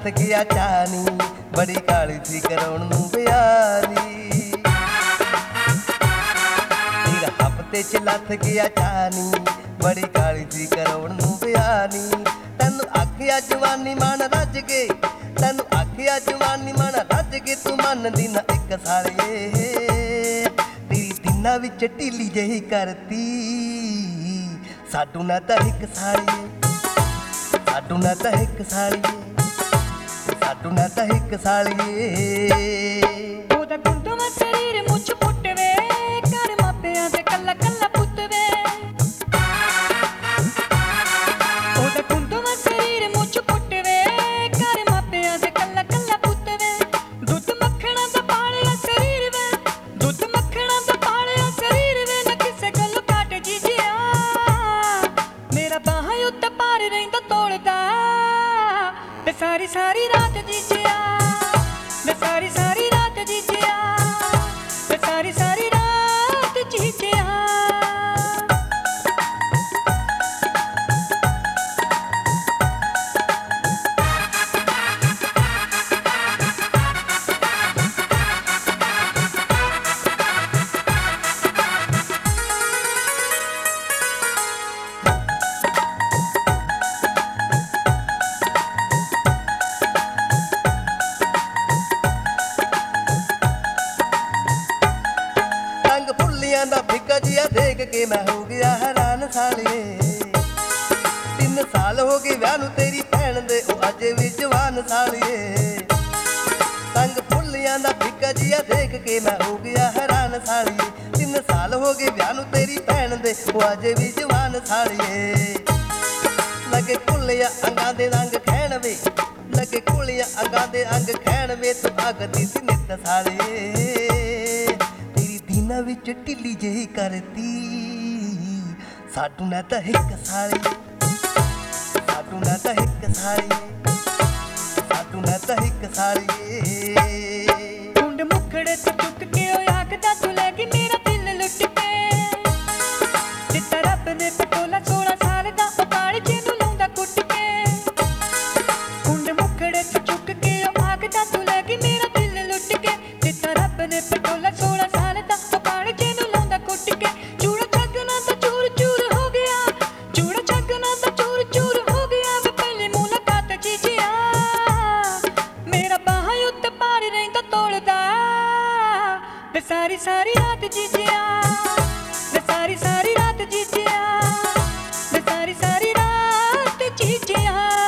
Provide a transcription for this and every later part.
ਲੱਥ ਗਿਆ ਚਾਨੀ, ਬੜੀ ਕਾਲੀ ਸੀ ਕਰਾਉਣ ਨੂੰ ਵਿਆਹ ਨੀ। ਤੇਰਾ ਹਫ਼ਤੇ ਚ ਲੱਥ ਗਿਆ ਚਾਨੀ, ਬੜੀ ਕਾਲੀ ਸੀ ਕਰਾਉਣ ਨੂੰ ਵਿਆਹ ਨੀ। ਤੈਨੂੰ ਆਖਿਆ ਜਵਾਨੀ ਮਨ ਰੱਜ ਕੇ, ਤੈਨੂੰ ਆਖਿਆ ਜਵਾਨੀ ਮਨ ਰੱਜ ਕੇ, ਤੂੰ ਮੰਨਦੀ ਨਾ ਇੱਕ ਸਾਲੀਏ। ਤੇਰੀ ਦਿਨਾਂ ਵਿੱਚ ਢੀਲੀ ਜਿਹੀ ਕਰਤੀ, ਸਾਡੂ ਨਾ ਤਾਂ ਇੱਕ ਸਾਲੀਏ, ਸਾਡੂ ਨਾ ਤਾਂ ਇੱਕ ਸਾਲੀਏ, ਸਾਡੂ ਨਾ ਤਾਂ ਇੱਕ ਸਾਲੀਏ। ਉਹਦਾ ਗੁੰਦਵਾ ਸਰੀਰ ਮੁੱਛ ਪੁੱਟ ਵੇ, ਘਰ ਮਾਪਿਆਂ ਦੇ ਕੱਲਾ ਕੱਲਾ ਪੁੱਤ ਵੇ। ਉਹਦਾ ਗੁੰਦਵਾ ਸਰੀਰ ਮੁੱਛ ਪੁੱਟ ਵੇ, ਘਰ ਮਾਪਿਆਂ ਦੇ ਕੱਲਾ ਕੱਲਾ ਪੁੱਤ ਵੇ। ਦੁੱਧ ਮੱਖਣਾ ਦਾ ਪਾਲਿਆ ਸਰੀਰ ਵੇ, ਦੁੱਧ ਮੱਖਣਾ ਦਾ ਪਾਲਿਆ ਸਰੀਰ ਵੇ। ਨਾ ਕਿਸੇ ਗੱਲੋਂ ਘੱਟ ਜੀਜਿਆ, ਮੇਰਾ ਬਾਹਾਂ ਉੱਤੇ ਭਾਰ ਰਹਿੰਦਾ ਤੋਲਦਾ ਵੇ ਸਾਰੀ ਸਾਰੀ ਰਾਤ ਜੀਜਿਆ, ਵੇ ਸਾਰੀ ਸਾਰੀ ਰਾਤ ਜੀਜਿਆ, ਵੇ ਸਾਰੀ ਸਾਰੀ ਰਾਤ ਜੀਜਿਆ। ਰੰਗ ਫੁੱਲੀਆਂ ਦਾ ਫਿੱਕਾ ਜਿਹਾ ਦੇਖ ਕੇ ਮੈਂ ਹੋ ਗਿਆ ਹੈਰਾਨ ਸਾਲੀਏ। 3 ਸਾਲ ਹੋ ਗਏ ਵਿਆਹ ਨੂੰ ਤੇਰੀ ਭੈਣ ਦੇ, ਉਹ ਅਜੇ ਵੀ ਜਵਾਨ ਸਾਲੀਏ। ਰੰਗ ਫੁੱਲੀਆਂ ਦਾ ਫਿੱਕਾ ਜਿਹਾ ਦੇਖ ਕੇ ਮੈਂ ਹੋ ਗਿਆ ਹੈਰਾਨ ਸਾਲੀਏ। 3 ਸਾਲ ਹੋ ਗਏ ਵਿਆਹ ਨੂੰ ਤੇਰੀ ਭੈਣ ਦੇ, ਉਹ ਅਜੇ ਵੀ ਜਵਾਨ ਸਾਲੀਏ। ਲੱਗੇ ਕੁੱਲਿਆ ਅੰਗਾਂ ਦੇ ਰੰਗ ਖੈਣ ਵੇ, ਲੱਗੇ ਕੁੱਲਿਆ ਅੰਗਾਂ ਦੇ ਅੰਗ ਖੈਣ ਵੇ, ਤੂੰ ਆਗਦੀ ਸੀ ਨਿੱਤ ਸਾਲੀਏ। ਤੇਰੀ ਦਿਨਾਂ ਵਿੱਚ ਢਿੱਲੀ ਜਿਹੀ ਕਰਤੀ, ਸਾਡੂ ਨਾ ਤਾਂ ਇੱਕ ਸਾਲੀਏ, ਸਾਡੂ ਨਾ ਤਾਂ ਇੱਕ ਸਾਲੀਏ, ਸਾਡੂ ਨਾ ਤਾਂ ਇੱਕ ਸਾਲੀਏ। ਕੁੰਡ ਮੁਖੜੇ ਤੋਂ ਚੁੱਕ ਕੇ ਉਹ ਆਖਦਾ ਤੂੰ ਲੈ ਗਈ ਮੇਰਾ ਦਿਲ ਲੁੱਟ ਕੇ। ਦਿੱਤਾ ਰੱਬ ਨੇ ਪਟੋਲਾ 16 ਸਾਲ ਦਾ, ਉਹ ਕਾਲਜੇ ਨੂੰ ਲਾਉਂਦਾ ਕੁੱਟ ਕੇ। ਕੁੰਡ ਮੁਖੜੇ ਤੋਂ ਚੁੱਕ ਕੇ ਉਹ ਆਖਦਾ ਤੂੰ ਲੈ ਗਈ ਮੇਰਾ ਦਿਲ ਲੁੱਟ ਕੇ। ਦਿੱਤਾ ਰੱਬ ਨੇ ਪਟੋਲਾ 16 ਸਾਲ ਦਾ, ਉਹ ਕਾਲਜੇ ਨੂੰ ਲਾਉਂਦਾ ਕੁੱਟ ਕੇ। ਚੂੜਾ ਛੱਗਣਾ ਤਾਂ ਚੂਰ ਚੂਰ ਹੋ ਗਿਆ, ਚੂੜਾ ਛੱਗਣਾ ਤਾਂ ਚੂਰ ਚੂਰ ਹੋ ਗਿਆ। ਵੇ ਪਹਿਲੀ ਮੁਲਾਕਾਤ ਜੀਜਿਆ, ਮੇਰਾ ਬਾਹਾਂ ਉੱਤੇ ਭਾਰ ਰਹਿੰਦਾ ਤੋਲਦਾ ਵੇ ਸਾਰੀ ਸਾਰੀ ਰਾਤ ਜੀਜਿਆ, ਵੇ ਸਾਰੀ ਸਾਰੀ ਰਾਤ ਜੀਜਿਆ, ਵੇ ਸਾਰੀ ਸਾਰੀ ਰਾਤ ਜੀਜਿਆ।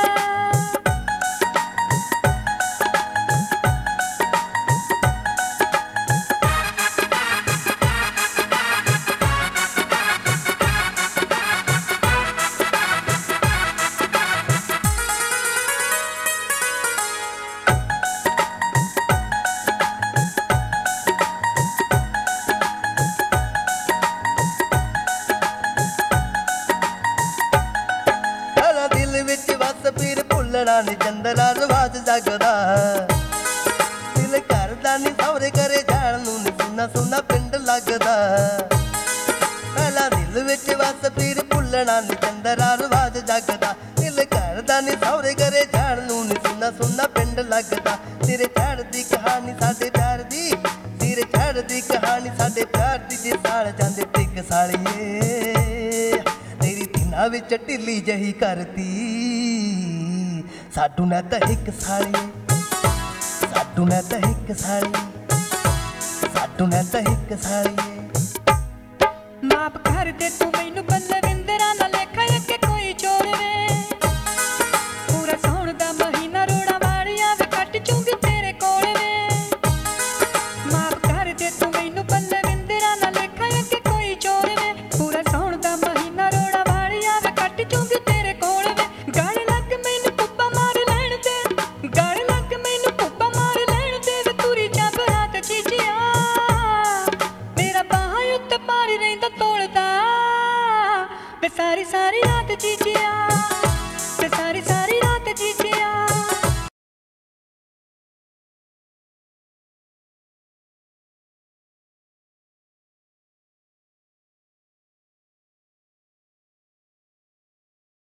ਸਾਡਾ ਦਿਲ ਵਿੱਚ ਵਸ ਫਿਰ ਭੁੱਲਣਾ ਨੀ ਚੰਦਰਾ ਰਵਾਜ ਜਗਦਾ। ਦਿਲ ਕਰਦਾ ਨੀ ਸਹੁਰੇ ਘਰੇ ਜਾਣ ਨੂੰ ਨੀ, ਸੁੰਨਾ ਸੁੰਨਾ ਪਿੰਡ ਲੱਗਦਾ। ਪਹਿਲਾਂ ਦਿਲ ਵਿੱਚ ਵਸ ਫਿਰ ਭੁੱਲਣਾ ਨੀ ਚੰਦਰਾ ਰਵਾਜ ਜਗਦਾ। ਦਿਲ ਕਰਦਾ ਨੀ ਸਹੁਰੇ ਘਰੇ ਜਾਣ ਨੂੰ ਨੀ, ਸੁੰਨਾ ਸੁੰਨਾ ਪਿੰਡ ਲੱਗਦਾ। ਤੇਰੇ ਪਿਆਰ ਦੀ ਕਹਾਣੀ ਸਾਡੇ ਪਿਆਰ ਦੀ, ਤੇਰੇ ਪਿਆਰ ਦੀ ਕਹਾਣੀ ਸਾਡੇ ਪਿਆਰ ਦੀ। ਜੇ ਸਾਲ ਜਾਂਦੇ ਟਿਕ ਸਾਲੀਏ, ਤੇਰੀ ਦਿਨਾਂ ਵਿੱਚ ਢਿੱਲੀ ਜਿਹੀ ਕਰਤੀ, ਸਾਡੂ ਨਾ ਤਾਂ ਇੱਕ ਸਾਲੀਏ, ਸਾਡੂ ਨਾ ਤਾਂ ਇੱਕ ਸਾਲੀਏ, ਸਾਡੂ ਨਾ ਤਾਂ ਇੱਕ ਸਾਲੀਏ। ਮਾਪ ਕਰ ਦੇ ਤੂੰ ਮੈਨੂੰ ਬਲਵਿੰਦਰਾ ਨਾ ਲੇਖਾ ਅੱਗੇ ਕੋਈ ਚੋਰ ਵੇ। ਪੂਰਾ ਸੌਣ ਦਾ ਮਹੀਨਾ ਰੋਣਾ ਵਾਲਿਆ ਵੇ, ਕੱਟ ਚੁੰਗੀ ਤੇਰੇ ਕੋਲ ਵੇ। ਮਾਪ ਕਰ ਦੇ ਤੂੰ ਮੈਨੂੰ ਬਲਵਿੰਦਰਾ ਨਾ ਲੇਖਾ ਅੱਗੇ ਕੋਈ ਚੋਰ ਵੇ। ਪੂਰਾ ਸੌਣ ਦਾ ਮਹੀਨਾ ਰੋਣਾ ਵਾਲਿਆ ਵੇ, ਕੱਟ ਚੁੰਗੀ ਤੇਰੇ ਕੋਲ ਵੇ। ਗਲ ਲੱਗ ਮੈਨੂੰ ਪੁੱਪਾ ਮਾਰ ਲੈਣ ਦੇ, ਗਲ ਲੱਗ ਮੈਨੂੰ ਪੁੱਪਾ ਮਾਰ ਲੈਣ ਦੇ। ਵੇ ਤੁਰੀ ਜਾ ਬਰਾਤ ਜੀਜਿਆ, ਮੇਰਾ ਬਾਹਾਂ ਉੱਤੇ ਭਾਰ ਰਹਿੰਦਾ ਤੋਲਦਾ ਵੇ ਸਾਰੀ ਸਾਰੀ ਰਾਤ ਜੀਜਿਆ, ਵੇ ਸਾਰੀ ਸਾਰੀ